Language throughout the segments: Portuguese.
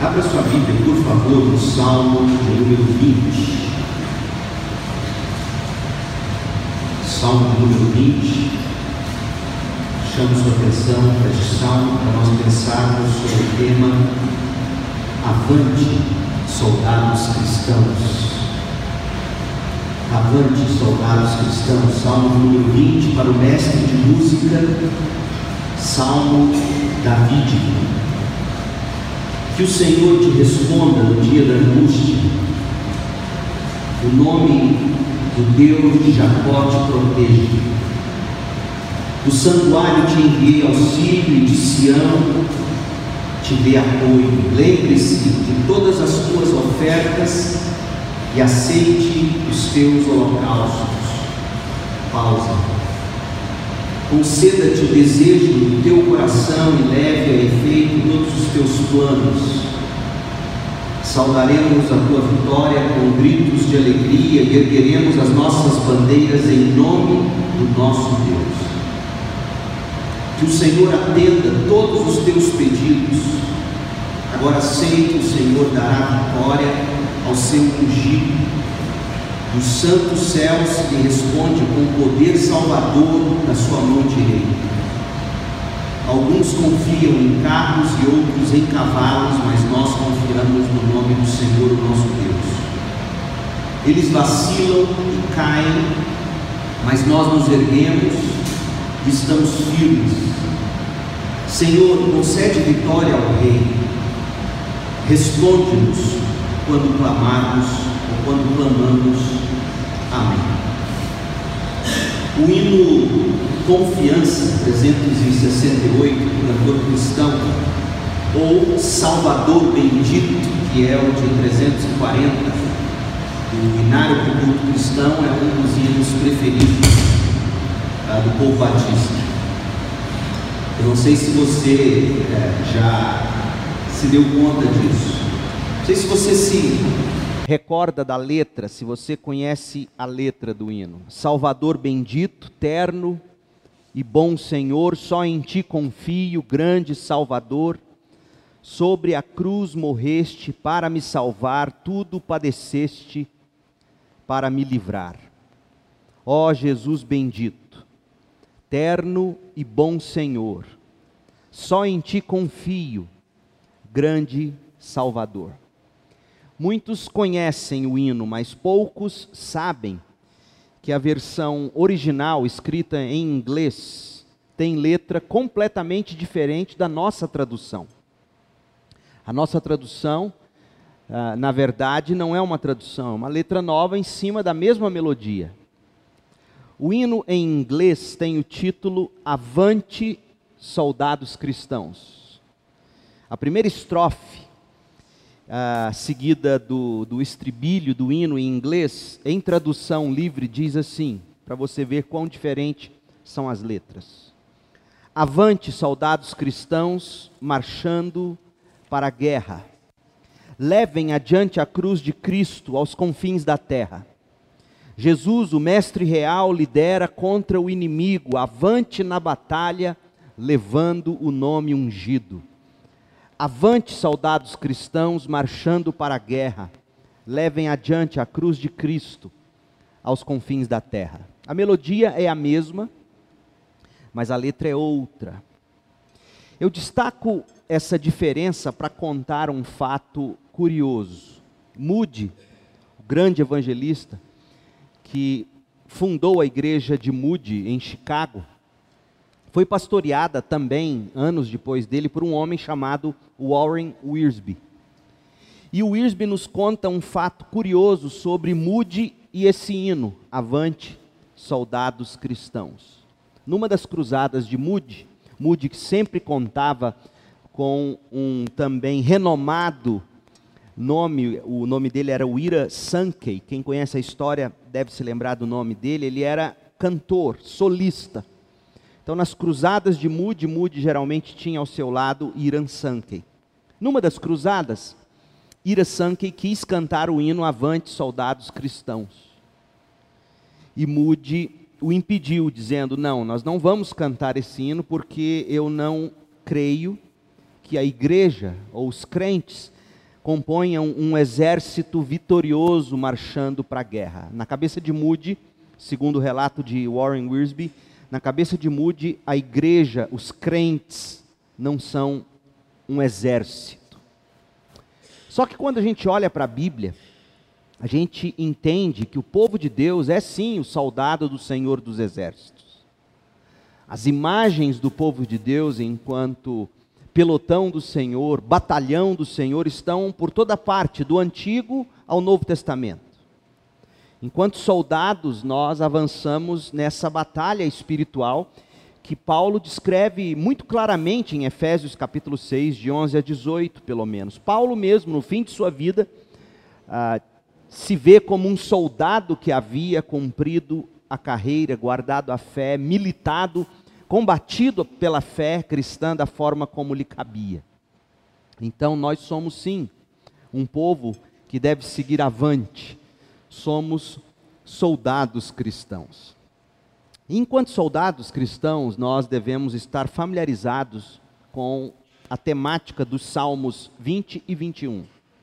Abra sua Bíblia, por favor, no Salmo de número 20. Salmo de número 20. Chamo sua atenção para este salmo, para nós pensarmos sobre o tema Avante, soldados cristãos. Avante, soldados cristãos. Salmo número 20, para o mestre de música, Salmo davídico. Que o Senhor te responda no dia da angústia. O nome do Deus de Jacó te proteja. Do santuário te enviei auxílio e de Sião te dê apoio. Lembre-se de todas as tuas ofertas e aceite os teus holocaustos. Pausa. Conceda-te o desejo do teu coração e leve a efeito todos os teus planos. Saudaremos a tua vitória com gritos de alegria e ergueremos as nossas bandeiras em nome do nosso Deus. Que o Senhor atenda todos os teus pedidos. Agora sei que o Senhor dará vitória ao seu ungido. Dos santos céus lhe responde com o poder salvador da sua mão direita. Alguns confiam em carros e outros em cavalos, mas nós confiamos no nome do Senhor, o nosso Deus. Eles vacilam e caem, mas nós nos erguemos e estamos firmes. Senhor, concede vitória ao Rei. Responde-nos quando clamarmos ou quando clamamos. Amém. O hino Confiança 368, do cantor cristão, ou Salvador Bendito, que é o de 340, do Inário do Culto Cristão, é um dos hinos preferidos do povo batista. Eu não sei se você já se deu conta disso. Não sei se você se recorda da letra, se você conhece a letra do hino. Salvador bendito, terno e bom Senhor, só em ti confio, grande Salvador. Sobre a cruz morreste para me salvar, tudo padeceste para me livrar. Ó Jesus bendito, terno e bom Senhor, só em ti confio, grande Salvador. Muitos conhecem o hino, mas poucos sabem que a versão original, escrita em inglês, tem letra completamente diferente da nossa tradução. A nossa tradução, na verdade, não é uma tradução, é uma letra nova em cima da mesma melodia. O hino em inglês tem o título Avante, soldados cristãos. A primeira estrofe, seguida do estribilho do hino em inglês, em tradução livre, diz assim, para você ver quão diferente são as letras. Avante, soldados cristãos, marchando para a guerra. Levem adiante a cruz de Cristo aos confins da terra. Jesus, o mestre real, lidera contra o inimigo, avante na batalha, levando o nome ungido. Avante, soldados cristãos, marchando para a guerra. Levem adiante a cruz de Cristo aos confins da terra. A melodia é a mesma, mas a letra é outra. Eu destaco essa diferença para contar um fato curioso. Moody, o grande evangelista, que fundou a igreja de Moody em Chicago, foi pastoreada também, anos depois dele, por um homem chamado Warren Wiersbe. E o Wiersbe nos conta um fato curioso sobre Moody e esse hino, Avante, soldados cristãos. Numa das cruzadas de Moody, que sempre contava com um também renomado nome, o nome dele era Ira Sankey. Quem conhece a história deve se lembrar do nome dele. Ele era cantor, solista. Então, nas cruzadas de Moody geralmente tinha ao seu lado Ira Sankey. Numa das cruzadas, Ira Sankey quis cantar o hino Avante, soldados cristãos. E Moody o impediu, dizendo, não, nós não vamos cantar esse hino porque eu não creio que a igreja ou os crentes componham um exército vitorioso marchando para a guerra. Na cabeça de Moody, segundo o relato de Warren Wiersbe, na cabeça de Moody, a igreja, os crentes, não são um exército. Só que quando a gente olha para a Bíblia, a gente entende que o povo de Deus é sim o soldado do Senhor dos Exércitos. As imagens do povo de Deus enquanto pelotão do Senhor, batalhão do Senhor, estão por toda parte, do Antigo ao Novo Testamento. Enquanto soldados, nós avançamos nessa batalha espiritual que Paulo descreve muito claramente em Efésios capítulo 6, de 11 a 18, pelo menos. Paulo mesmo, no fim de sua vida, se vê como um soldado que havia cumprido a carreira, guardado a fé, militado, combatido pela fé cristã da forma como lhe cabia. Então nós somos sim um povo que deve seguir avante. Somos soldados cristãos. E enquanto soldados cristãos, nós devemos estar familiarizados com a temática dos Salmos 20 e 21.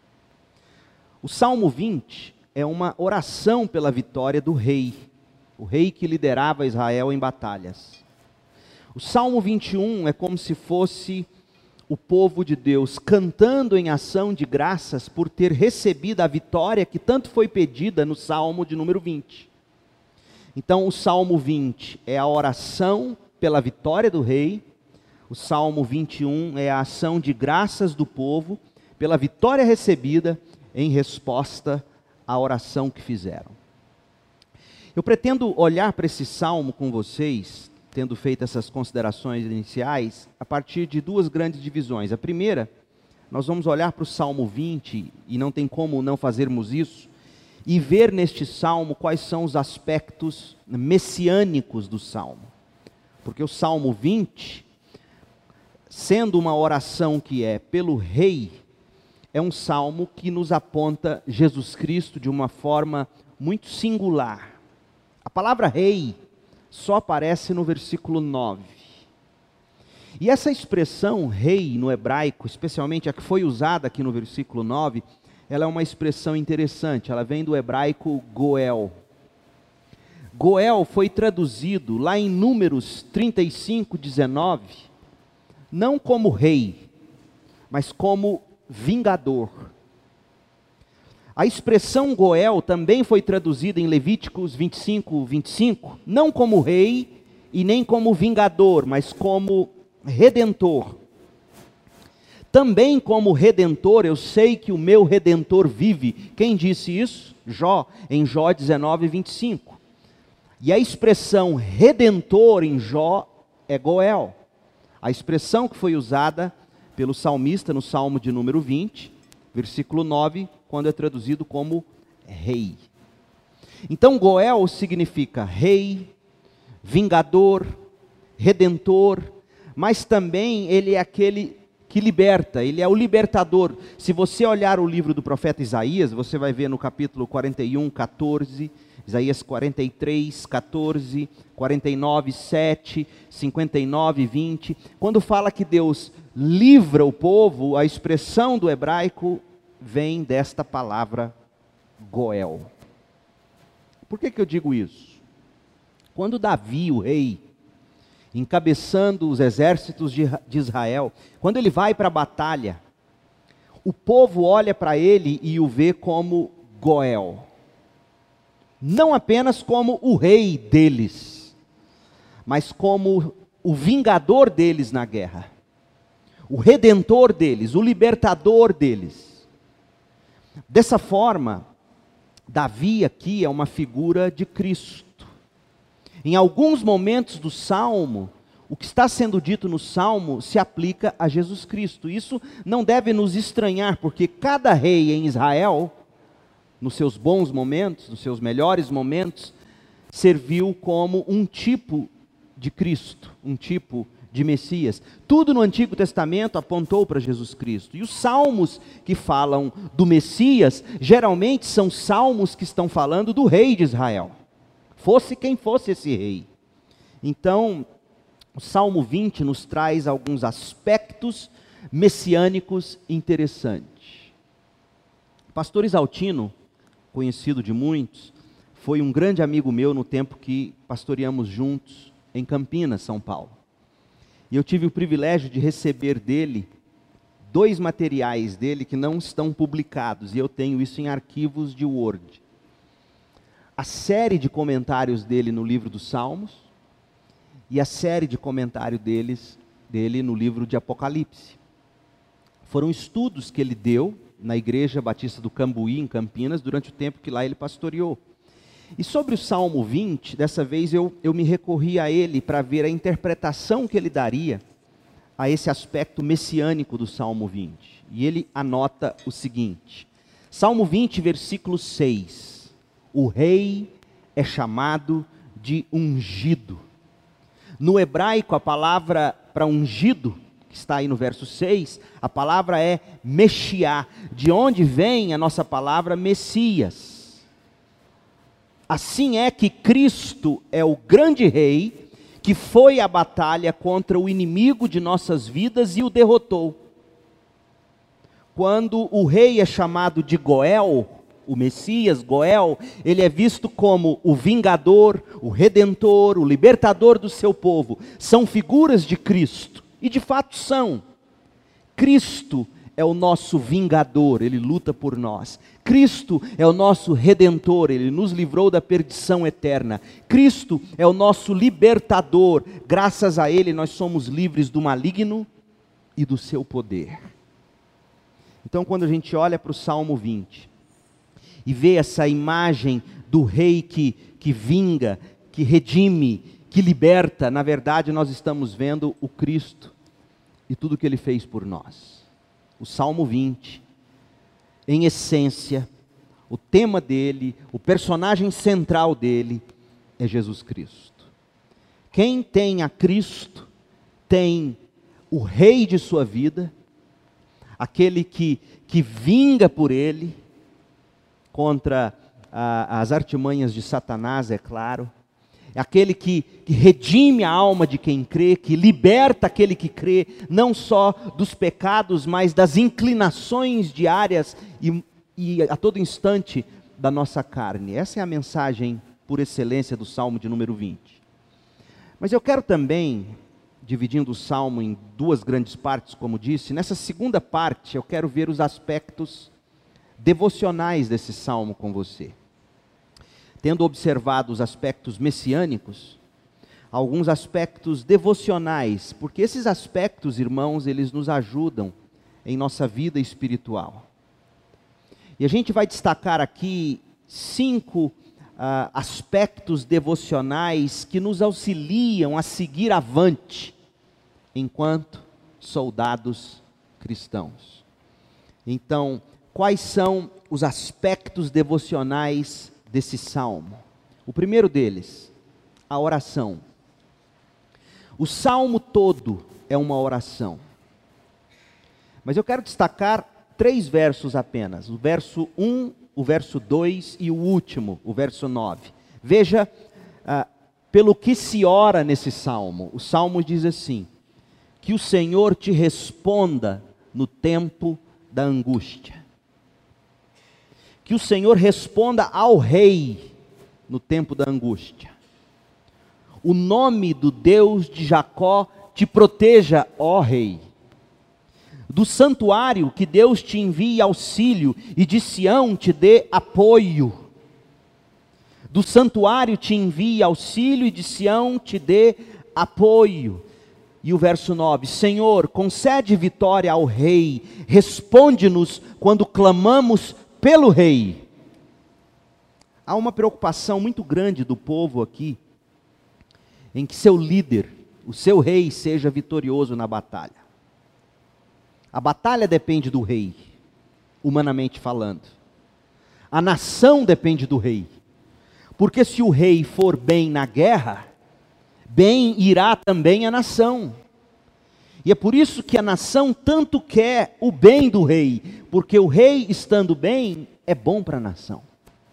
O Salmo 20 é uma oração pela vitória do rei, o rei que liderava Israel em batalhas. O Salmo 21 é como se fosse o povo de Deus cantando em ação de graças por ter recebido a vitória que tanto foi pedida no Salmo de número 20. Então o Salmo 20 é a oração pela vitória do rei, o Salmo 21 é a ação de graças do povo pela vitória recebida em resposta à oração que fizeram. Eu pretendo olhar para esse salmo com vocês, tendo feito essas considerações iniciais, a partir de duas grandes divisões. A primeira, nós vamos olhar para o Salmo 20, e não tem como não fazermos isso, e ver neste salmo quais são os aspectos messiânicos do salmo. Porque o Salmo 20, sendo uma oração que é pelo rei, é um salmo que nos aponta Jesus Cristo de uma forma muito singular. A palavra rei só aparece no versículo 9. E essa expressão rei no hebraico, especialmente a que foi usada aqui no versículo 9, ela é uma expressão interessante, ela vem do hebraico goel. Goel foi traduzido lá em Números 35, 19, não como rei, mas como vingador. A expressão goel também foi traduzida em Levíticos 25, 25, não como rei e nem como vingador, mas como redentor. Também como redentor, eu sei que o meu redentor vive. Quem disse isso? Jó, em Jó 19, 25. E a expressão redentor em Jó é goel. A expressão que foi usada pelo salmista no Salmo de número 20, versículo 9, quando é traduzido como rei. Então goel significa rei, vingador, redentor, mas também ele é aquele que liberta, ele é o libertador. Se você olhar o livro do profeta Isaías, você vai ver no capítulo 41, 14, Isaías 43, 14, 49, 7, 59, 20, quando fala que Deus livra o povo, a expressão do hebraico vem desta palavra goel. Por que eu digo isso? Quando Davi, o rei, encabeçando os exércitos de Israel, quando ele vai para a batalha, o povo olha para ele e o vê como goel. Não apenas como o rei deles, mas como o vingador deles na guerra, o redentor deles, o libertador deles. Dessa forma, Davi aqui é uma figura de Cristo. Em alguns momentos do Salmo, o que está sendo dito no Salmo se aplica a Jesus Cristo. Isso não deve nos estranhar, porque cada rei em Israel, nos seus bons momentos, nos seus melhores momentos, serviu como um tipo de Cristo, um tipo de Messias. Tudo no Antigo Testamento apontou para Jesus Cristo. E os salmos que falam do Messias, geralmente são salmos que estão falando do rei de Israel. Fosse quem fosse esse rei. Então, o Salmo 20 nos traz alguns aspectos messiânicos interessantes. Pastor Isaltino, conhecido de muitos, foi um grande amigo meu no tempo que pastoreamos juntos em Campinas, São Paulo. E eu tive o privilégio de receber dele 2 materiais dele que não estão publicados, e eu tenho isso em arquivos de Word. A série de comentários dele no livro dos Salmos e a série de comentário dele no livro de Apocalipse. Foram estudos que ele deu na Igreja Batista do Cambuí, em Campinas, durante o tempo que lá ele pastoreou. E sobre o Salmo 20, dessa vez eu me recorri a ele para ver a interpretação que ele daria a esse aspecto messiânico do Salmo 20. E ele anota o seguinte: Salmo 20, versículo 6. O rei é chamado de ungido. No hebraico, a palavra para ungido, que está aí no verso 6, a palavra é Mexiá, de onde vem a nossa palavra Messias. Assim é que Cristo é o grande rei que foi à batalha contra o inimigo de nossas vidas e o derrotou. Quando o rei é chamado de Goel, o Messias, Goel, ele é visto como o vingador, o redentor, o libertador do seu povo. São figuras de Cristo, e de fato são. Cristo é o nosso vingador, ele luta por nós. Cristo é o nosso redentor, ele nos livrou da perdição eterna. Cristo é o nosso libertador, graças a ele nós somos livres do maligno e do seu poder. Então, quando a gente olha para o Salmo 20 e vê essa imagem do rei que vinga, que redime, que liberta, na verdade nós estamos vendo o Cristo e tudo que ele fez por nós. O Salmo 20, em essência, o tema dele, o personagem central dele é Jesus Cristo. Quem tem a Cristo tem o rei de sua vida, aquele que vinga por ele, contra as artimanhas de Satanás, é claro. É aquele que redime a alma de quem crê, que liberta aquele que crê, não só dos pecados, mas das inclinações diárias e a todo instante da nossa carne. Essa é a mensagem por excelência do Salmo de número 20. Mas eu quero também, dividindo o Salmo em 2 grandes partes, como disse, nessa segunda parte eu quero ver os aspectos devocionais desse Salmo com você. Tendo observado os aspectos messiânicos, alguns aspectos devocionais, porque esses aspectos, irmãos, eles nos ajudam em nossa vida espiritual. E a gente vai destacar aqui 5 aspectos devocionais que nos auxiliam a seguir avante, enquanto soldados cristãos. Então, quais são os aspectos devocionais desse salmo? O primeiro deles, a oração. O salmo todo é uma oração. Mas eu quero destacar 3 versos apenas. O verso 1, o verso 2 e o último, o verso 9. Veja pelo que se ora nesse salmo. O salmo diz assim: que o Senhor te responda no tempo da angústia. Que o Senhor responda ao rei no tempo da angústia. O nome do Deus de Jacó te proteja, ó rei. Do santuário que Deus te envie auxílio e de Sião te dê apoio. Do santuário te envie auxílio e de Sião te dê apoio. E o verso 9: Senhor, concede vitória ao rei, responde-nos quando clamamos pelo rei. Há uma preocupação muito grande do povo aqui, em que seu líder, o seu rei, seja vitorioso na batalha. A batalha depende do rei, humanamente falando. A nação depende do rei. Porque se o rei for bem na guerra, bem irá também a nação. E é por isso que a nação tanto quer o bem do rei, porque o rei estando bem, é bom para a nação.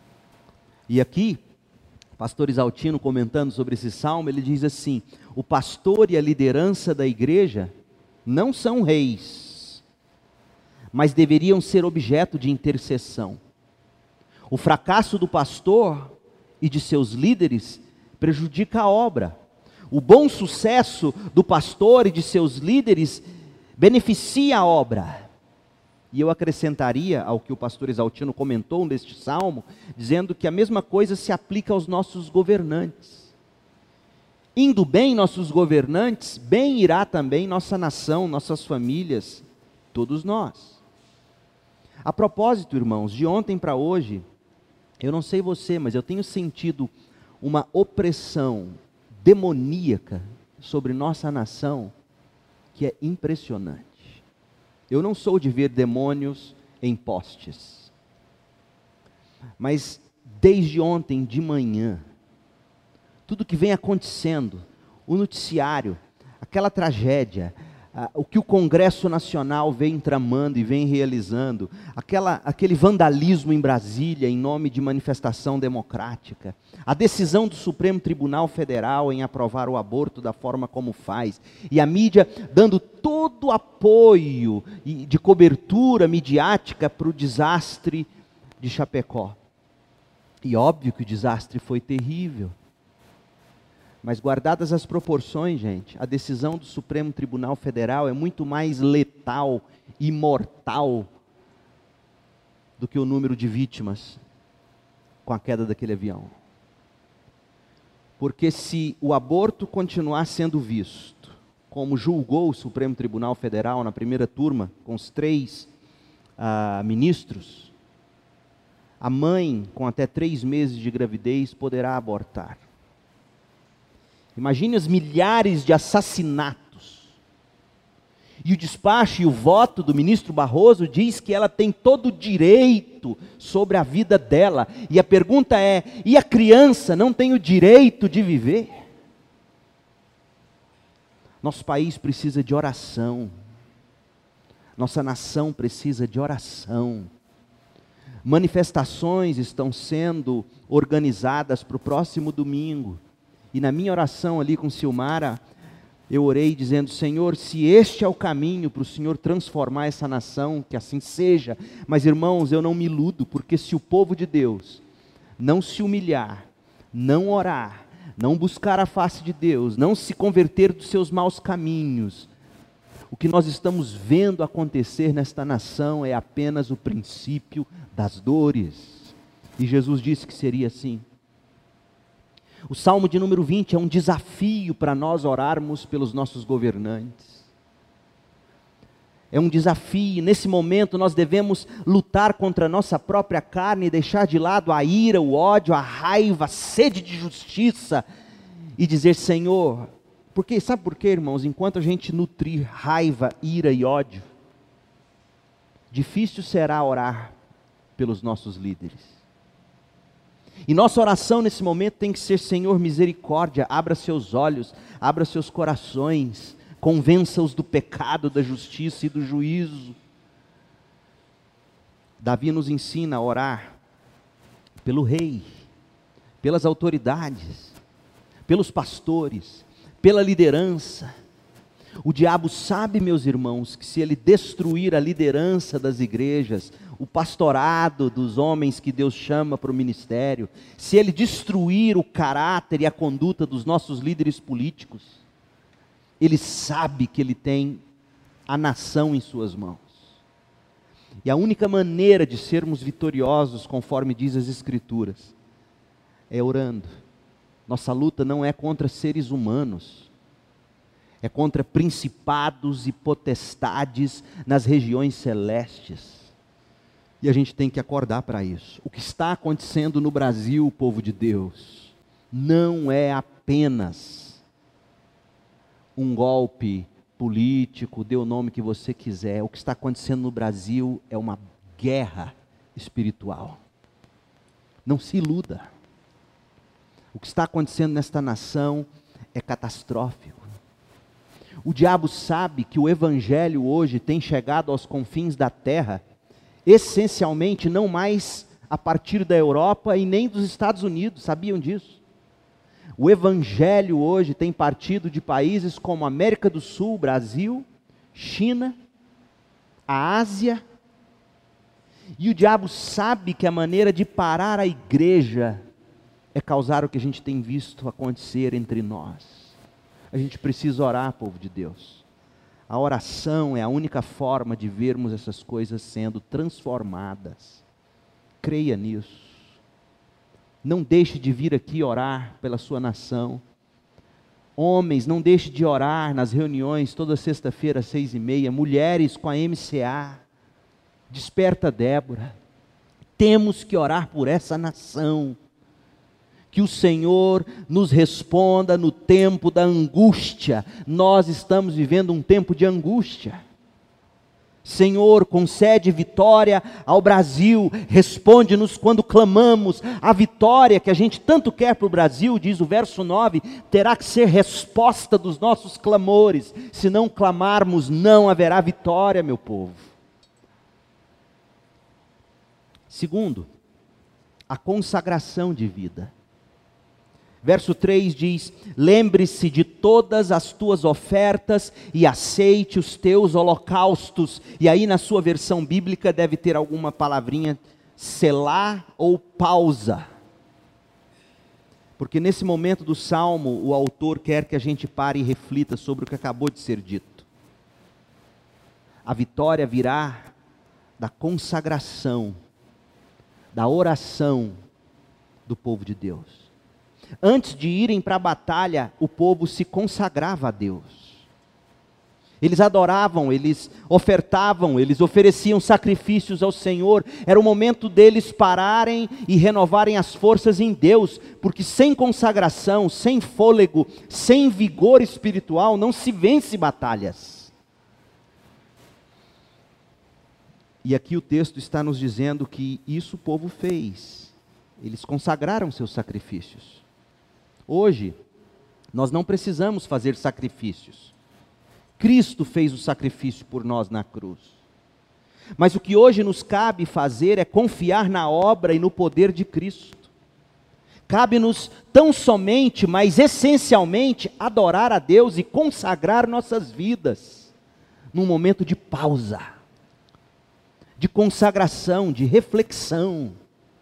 E aqui, pastor Isaltino comentando sobre esse salmo, ele diz assim: o pastor e a liderança da igreja não são reis, mas deveriam ser objeto de intercessão. O fracasso do pastor e de seus líderes prejudica a obra. O bom sucesso do pastor e de seus líderes beneficia a obra. E eu acrescentaria ao que o pastor Exaltino comentou neste salmo, dizendo que a mesma coisa se aplica aos nossos governantes. Indo bem nossos governantes, bem irá também nossa nação, nossas famílias, todos nós. A propósito, irmãos, de ontem para hoje, eu não sei você, mas eu tenho sentido uma opressão demoníaca sobre nossa nação que é impressionante. Eu não sou de ver demônios em postes, mas desde ontem de manhã, tudo que vem acontecendo, o noticiário, aquela tragédia, o que o Congresso Nacional vem tramando e vem realizando, aquele vandalismo em Brasília em nome de manifestação democrática, a decisão do Supremo Tribunal Federal em aprovar o aborto da forma como faz, e a mídia dando todo o apoio de cobertura midiática para o desastre de Chapecó. E óbvio que o desastre foi terrível. Mas guardadas as proporções, gente, a decisão do Supremo Tribunal Federal é muito mais letal e mortal do que o número de vítimas com a queda daquele avião. Porque se o aborto continuar sendo visto, como julgou o Supremo Tribunal Federal na primeira turma, com os 3 ministros, a mãe com até 3 meses de gravidez poderá abortar. Imagine as milhares de assassinatos. E o despacho e o voto do ministro Barroso diz que ela tem todo o direito sobre a vida dela. E a pergunta é, e a criança não tem o direito de viver? Nosso país precisa de oração. Nossa nação precisa de oração. Manifestações estão sendo organizadas para o próximo domingo. E na minha oração ali com Silmara, eu orei dizendo, Senhor, se este é o caminho para o Senhor transformar essa nação, que assim seja. Mas irmãos, eu não me iludo, porque se o povo de Deus não se humilhar, não orar, não buscar a face de Deus, não se converter dos seus maus caminhos, o que nós estamos vendo acontecer nesta nação é apenas o princípio das dores. E Jesus disse que seria assim. O Salmo de número 20 é um desafio para nós orarmos pelos nossos governantes. É um desafio, nesse momento nós devemos lutar contra a nossa própria carne e deixar de lado a ira, o ódio, a raiva, a sede de justiça e dizer, Senhor, porque sabe por quê, irmãos? Enquanto a gente nutrir raiva, ira e ódio, difícil será orar pelos nossos líderes. E nossa oração nesse momento tem que ser, Senhor, misericórdia, abra seus olhos, abra seus corações, convença-os do pecado, da justiça e do juízo. Davi nos ensina a orar pelo rei, pelas autoridades, pelos pastores, pela liderança. O diabo sabe, meus irmãos, que se ele destruir a liderança das igrejas, o pastorado dos homens que Deus chama para o ministério, se ele destruir o caráter e a conduta dos nossos líderes políticos, ele sabe que ele tem a nação em suas mãos. E a única maneira de sermos vitoriosos, conforme diz as Escrituras, é orando. Nossa luta não é contra seres humanos, é contra principados e potestades nas regiões celestes. E a gente tem que acordar para isso. O que está acontecendo no Brasil, povo de Deus, não é apenas um golpe político, dê o nome que você quiser. O que está acontecendo no Brasil é uma guerra espiritual. Não se iluda. O que está acontecendo nesta nação é catastrófico. O diabo sabe que o evangelho hoje tem chegado aos confins da terra, essencialmente não mais a partir da Europa e nem dos Estados Unidos, sabiam disso? O evangelho hoje tem partido de países como América do Sul, Brasil, China, a Ásia E o diabo sabe que a maneira de parar a igreja é causar o que a gente tem visto acontecer entre nós. A gente precisa orar, povo de Deus. A oração é a única forma de vermos essas coisas sendo transformadas. Creia nisso. Não deixe de vir aqui orar pela sua nação. Homens, não deixe de orar nas reuniões toda sexta-feira às 6h30. Mulheres com a MCA. Desperta Débora. Temos que orar por essa nação. Que o Senhor nos responda no tempo da angústia. Nós estamos vivendo um tempo de angústia. Senhor, concede vitória ao Brasil, responde-nos quando clamamos. A vitória que a gente tanto quer para o Brasil, diz o verso 9, terá que ser resposta dos nossos clamores. Se não clamarmos, não haverá vitória, meu povo. Segundo, a consagração de vida. Verso 3 diz: lembre-se de todas as tuas ofertas e aceite os teus holocaustos. E aí na sua versão bíblica deve ter alguma palavrinha, selar ou pausa. Porque nesse momento do Salmo, o autor quer que a gente pare e reflita sobre o que acabou de ser dito. A vitória virá da consagração, da oração do povo de Deus. Antes de irem para a batalha, o povo se consagrava a Deus. Eles adoravam, eles ofertavam, eles ofereciam sacrifícios ao Senhor. Era o momento deles pararem e renovarem as forças em Deus, porque sem consagração, sem fôlego, sem vigor espiritual, não se vence batalhas. E aqui o texto está nos dizendo que isso o povo fez. Eles consagraram seus sacrifícios. Hoje, nós não precisamos fazer sacrifícios. Cristo fez o sacrifício por nós na cruz. Mas o que hoje nos cabe fazer é confiar na obra e no poder de Cristo. Cabe-nos tão somente, mas essencialmente, adorar a Deus e consagrar nossas vidas num momento de pausa, de consagração, de reflexão.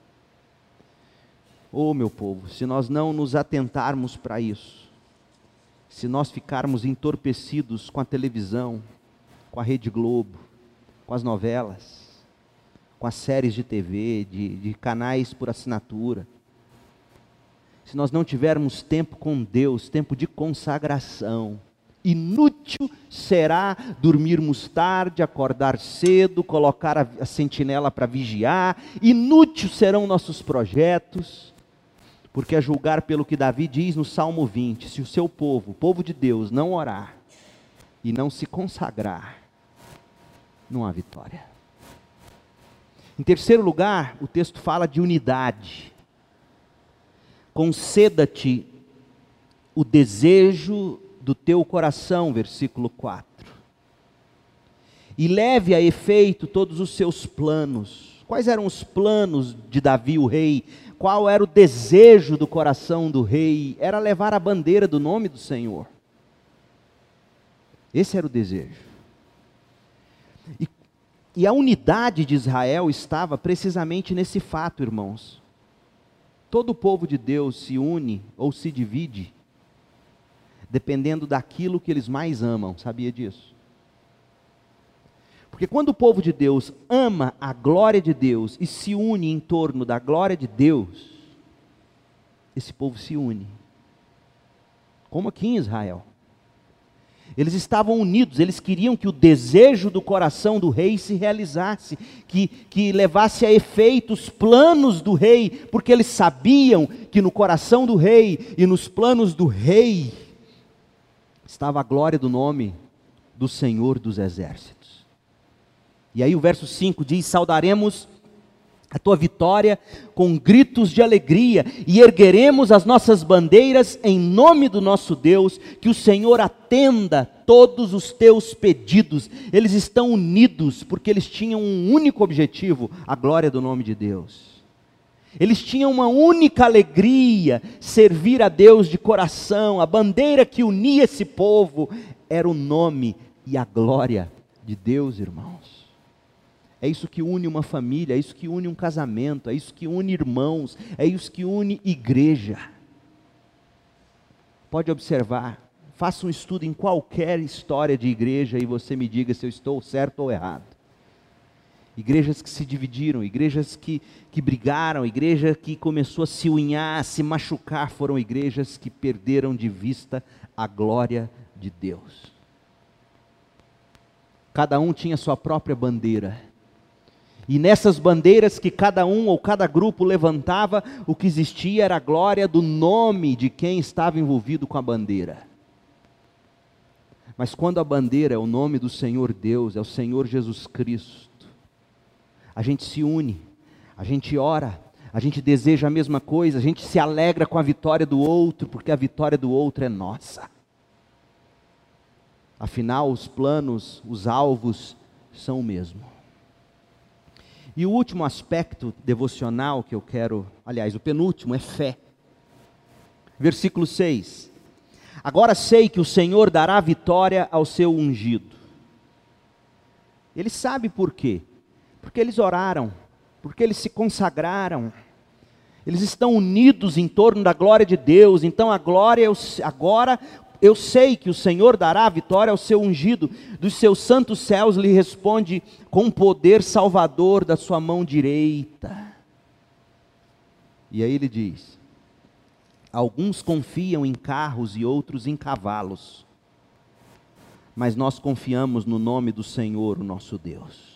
Oh, meu povo, se nós não nos atentarmos para isso, se nós ficarmos entorpecidos com a televisão, com a Rede Globo, com as novelas, com as séries de TV, de canais por assinatura, se nós não tivermos tempo com Deus, tempo de consagração, inútil será dormirmos tarde, acordar cedo, colocar a sentinela para vigiar, inútil serão nossos projetos. Porque a julgar pelo que Davi diz no Salmo 20, se o seu povo, o povo de Deus, não orar e não se consagrar, não há vitória. Em terceiro lugar, o texto fala de unidade. Conceda-te o desejo do teu coração, versículo 4. E leve a efeito todos os seus planos. Quais eram os planos de Davi, o rei? Qual era o desejo do coração do rei? Era levar a bandeira do nome do Senhor. Esse era o desejo. E a unidade de Israel estava precisamente nesse fato, irmãos. Todo o povo de Deus se une ou se divide, dependendo daquilo que eles mais amam, sabia disso? Porque quando o povo de Deus ama a glória de Deus e se une em torno da glória de Deus, esse povo se une. Como aqui em Israel. Eles estavam unidos, eles queriam que o desejo do coração do rei se realizasse, que levasse a efeito os planos do rei, porque eles sabiam que no coração do rei e nos planos do rei estava a glória do nome do Senhor dos Exércitos. E aí o verso 5 diz: saudaremos a tua vitória com gritos de alegria e ergueremos as nossas bandeiras em nome do nosso Deus, que o Senhor atenda todos os teus pedidos. Eles estão unidos porque eles tinham um único objetivo, a glória do nome de Deus. Eles tinham uma única alegria, servir a Deus de coração. A bandeira que unia esse povo era o nome e a glória de Deus, irmãos. É isso que une uma família, é isso que une um casamento, é isso que une irmãos, é isso que une igreja. Pode observar, faça um estudo em qualquer história de igreja e você me diga se eu estou certo ou errado. Igrejas que se dividiram, igrejas que brigaram, igreja que começou a se unhar, a se machucar, foram igrejas que perderam de vista a glória de Deus. Cada um tinha sua própria bandeira. E nessas bandeiras que cada um ou cada grupo levantava, o que existia era a glória do nome de quem estava envolvido com a bandeira. Mas quando a bandeira é o nome do Senhor Deus, é o Senhor Jesus Cristo, a gente se une, a gente ora, a gente deseja a mesma coisa, a gente se alegra com a vitória do outro, porque a vitória do outro é nossa. Afinal, os planos, os alvos são o mesmo. E o último aspecto devocional que eu quero, aliás, o penúltimo é fé. Versículo 6. Agora sei que o Senhor dará vitória ao seu ungido. Ele sabe por quê? Porque eles oraram, porque eles se consagraram, eles estão unidos em torno da glória de Deus. Então a glória, agora eu sei que o Senhor dará a vitória ao seu ungido, dos seus santos céus lhe responde com poder salvador da sua mão direita. E aí ele diz: alguns confiam em carros e outros em cavalos, mas nós confiamos no nome do Senhor, o nosso Deus.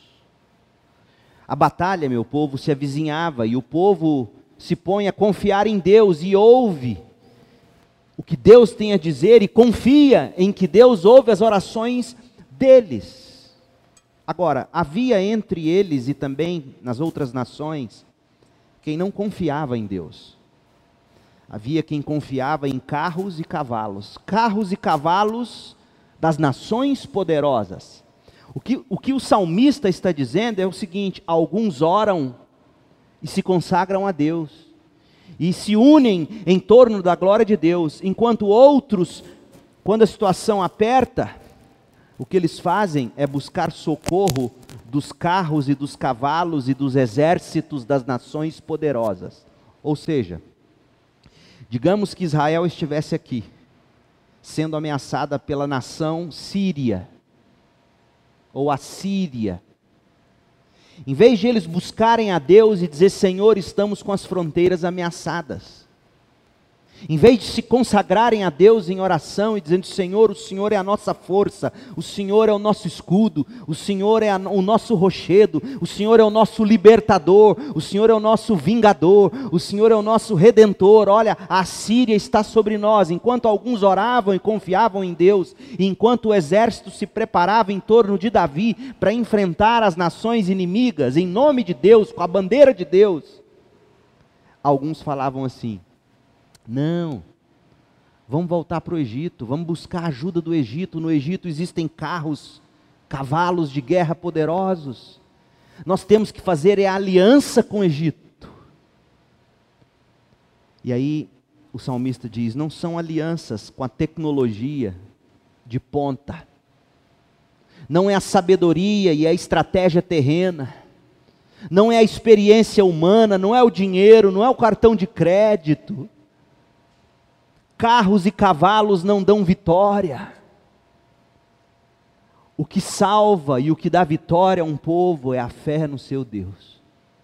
A batalha, meu povo, se avizinhava e o povo se põe a confiar em Deus e ouve o que Deus tem a dizer e confia em que Deus ouve as orações deles. Agora, havia entre eles e também nas outras nações quem não confiava em Deus. Havia quem confiava em carros e cavalos das nações poderosas. O que o salmista está dizendo é o seguinte: alguns oram e se consagram a Deus, e se unem em torno da glória de Deus, enquanto outros, quando a situação aperta, o que eles fazem é buscar socorro dos carros e dos cavalos e dos exércitos das nações poderosas. Ou seja, digamos que Israel estivesse aqui, sendo ameaçada pela nação síria, ou Assíria. Em vez de eles buscarem a Deus e dizer: Senhor, estamos com as fronteiras ameaçadas, em vez de se consagrarem a Deus em oração e dizendo: Senhor, o Senhor é a nossa força, o Senhor é o nosso escudo, o Senhor é o nosso rochedo, o Senhor é o nosso libertador, o Senhor é o nosso vingador, o Senhor é o nosso redentor. Olha, a Síria está sobre nós. Enquanto alguns oravam e confiavam em Deus, e enquanto o exército se preparava em torno de Davi para enfrentar as nações inimigas, em nome de Deus, com a bandeira de Deus, alguns falavam assim: não, vamos voltar para o Egito, vamos buscar a ajuda do Egito. No Egito existem carros, cavalos de guerra poderosos. Nós temos que fazer aliança com o Egito. E aí o salmista diz: não são alianças com a tecnologia de ponta, não é a sabedoria e a estratégia terrena, não é a experiência humana, não é o dinheiro, não é o cartão de crédito. Carros e cavalos não dão vitória. O que salva e o que dá vitória a um povo é a fé no seu Deus.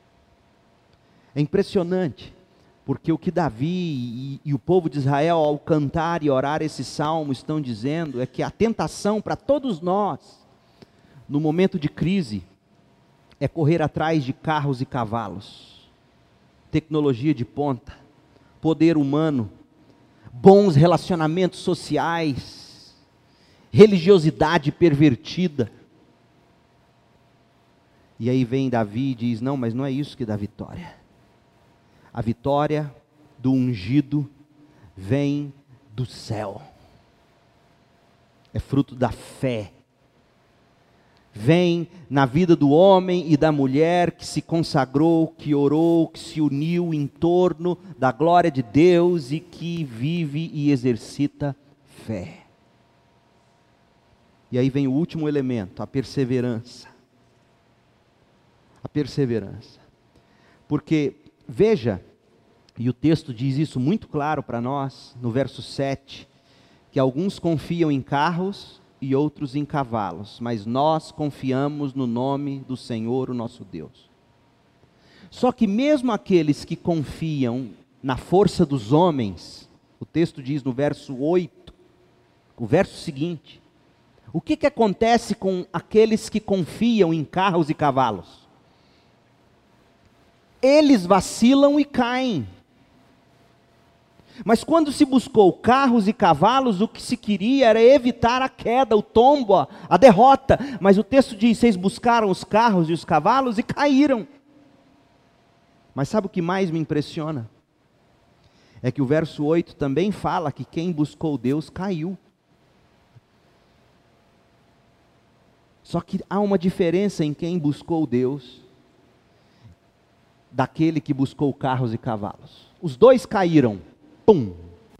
É impressionante, porque o que Davi e o povo de Israel, ao cantar e orar esse salmo, estão dizendo é que a tentação para todos nós, no momento de crise, é correr atrás de carros e cavalos, tecnologia de ponta, poder humano, bons relacionamentos sociais, religiosidade pervertida. E aí vem Davi e diz: não, mas não é isso que dá vitória. A vitória do ungido vem do céu, é fruto da fé. Vem na vida do homem e da mulher que se consagrou, que orou, que se uniu em torno da glória de Deus e que vive e exercita fé. E aí vem o último elemento, a perseverança. A perseverança. Porque, veja, e o texto diz isso muito claro para nós, no verso 7, que alguns confiam em carros e outros em cavalos, mas nós confiamos no nome do Senhor, o nosso Deus. Só que mesmo aqueles que confiam na força dos homens, o texto diz no verso 8, o verso seguinte, o que acontece com aqueles que confiam em carros e cavalos? Eles vacilam e caem. Mas quando se buscou carros e cavalos, o que se queria era evitar a queda, o tombo, a derrota. Mas o texto diz, vocês buscaram os carros e os cavalos e caíram. Mas sabe o que mais me impressiona? É que o verso 8 também fala que quem buscou Deus caiu. Só que há uma diferença em quem buscou Deus daquele que buscou carros e cavalos. Os dois caíram. Pum.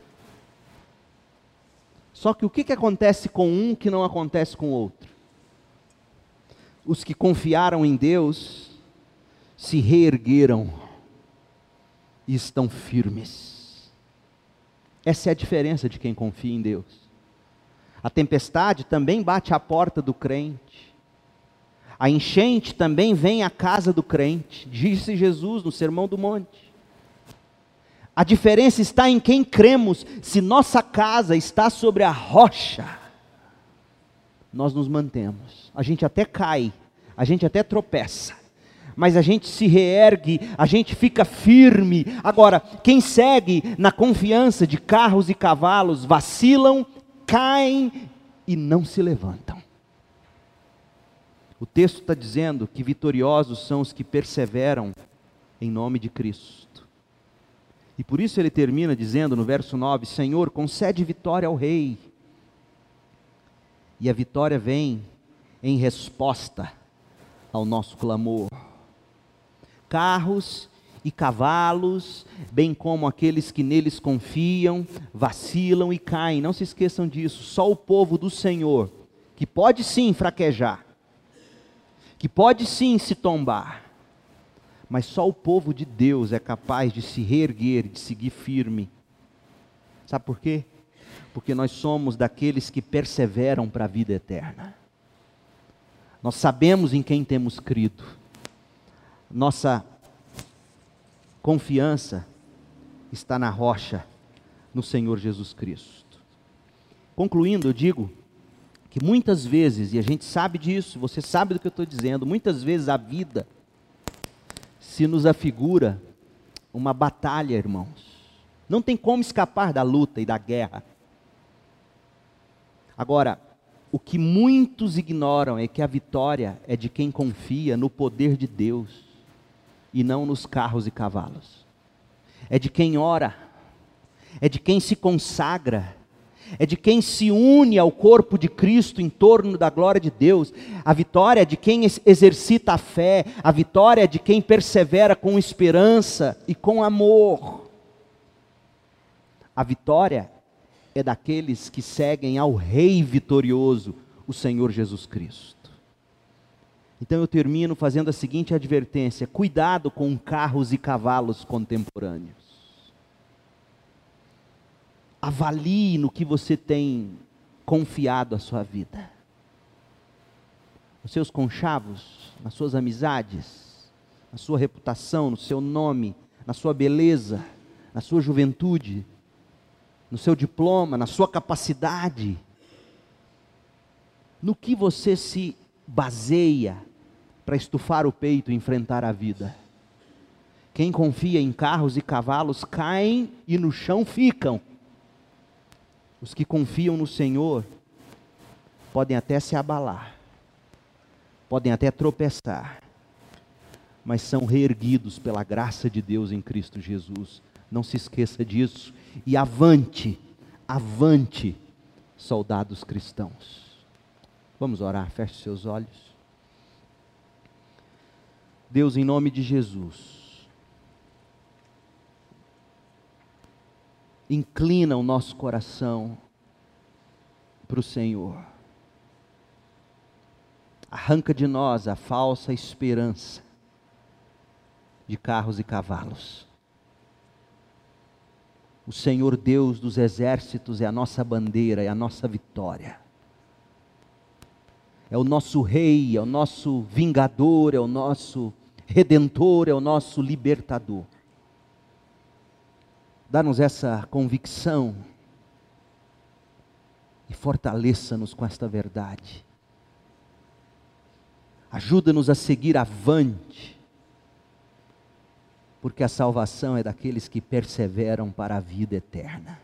Só que o que acontece com um que não acontece com o outro? Os que confiaram em Deus se reergueram e estão firmes. Essa é a diferença de quem confia em Deus. A tempestade também bate à porta do crente. A enchente também vem à casa do crente, disse Jesus no Sermão do Monte. A diferença está em quem cremos. Se nossa casa está sobre a rocha, nós nos mantemos. A gente até cai, a gente até tropeça, mas a gente se reergue, a gente fica firme. Agora, quem segue na confiança de carros e cavalos, vacilam, caem e não se levantam. O texto está dizendo que vitoriosos são os que perseveram em nome de Cristo. E por isso ele termina dizendo no verso 9, Senhor, concede vitória ao rei. E a vitória vem em resposta ao nosso clamor. Carros e cavalos, bem como aqueles que neles confiam, vacilam e caem. Não se esqueçam disso. Só o povo do Senhor, que pode sim fraquejar, que pode sim se tombar, mas só o povo de Deus é capaz de se reerguer, de seguir firme. Sabe por quê? Porque nós somos daqueles que perseveram para a vida eterna. Nós sabemos em quem temos crido. Nossa confiança está na rocha, no Senhor Jesus Cristo. Concluindo, eu digo que muitas vezes, e a gente sabe disso, você sabe do que eu estou dizendo, muitas vezes a vida se nos afigura uma batalha, irmãos. Não tem como escapar da luta e da guerra. Agora, o que muitos ignoram é que a vitória é de quem confia no poder de Deus e não nos carros e cavalos. É de quem ora, é de quem se consagra, é de quem se une ao corpo de Cristo em torno da glória de Deus. A vitória é de quem exercita a fé, a vitória é de quem persevera com esperança e com amor. A vitória é daqueles que seguem ao Rei vitorioso, o Senhor Jesus Cristo. Então eu termino fazendo a seguinte advertência: cuidado com carros e cavalos contemporâneos. Avalie no que você tem confiado a sua vida. Nos seus conchavos, nas suas amizades, na sua reputação, no seu nome, na sua beleza, na sua juventude, no seu diploma, na sua capacidade. No que você se baseia para estufar o peito e enfrentar a vida? Quem confia em carros e cavalos caem e no chão ficam. Os que confiam no Senhor podem até se abalar, podem até tropeçar, mas são reerguidos pela graça de Deus em Cristo Jesus. Não se esqueça disso. E avante, avante, soldados cristãos. Vamos orar, feche seus olhos. Deus, em nome de Jesus, inclina o nosso coração para o Senhor. Arranca de nós a falsa esperança de carros e cavalos. O Senhor Deus dos exércitos é a nossa bandeira, é a nossa vitória. É o nosso rei, é o nosso vingador, é o nosso redentor, é o nosso libertador. Dá-nos essa convicção e fortaleça-nos com esta verdade. Ajuda-nos a seguir avante, porque a salvação é daqueles que perseveram para a vida eterna.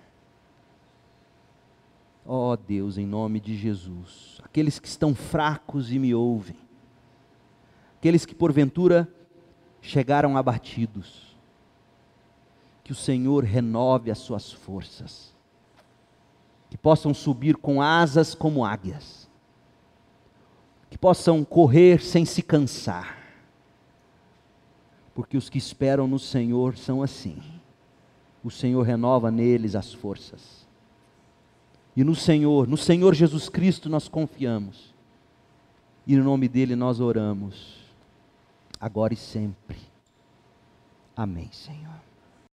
Ó Deus, em nome de Jesus, aqueles que estão fracos e me ouvem, aqueles que porventura chegaram abatidos, que o Senhor renove as suas forças, que possam subir com asas como águias, que possam correr sem se cansar, porque os que esperam no Senhor são assim. O Senhor renova neles as forças. E no Senhor Jesus Cristo nós confiamos. E no nome dele nós oramos, agora e sempre. Amém, Senhor.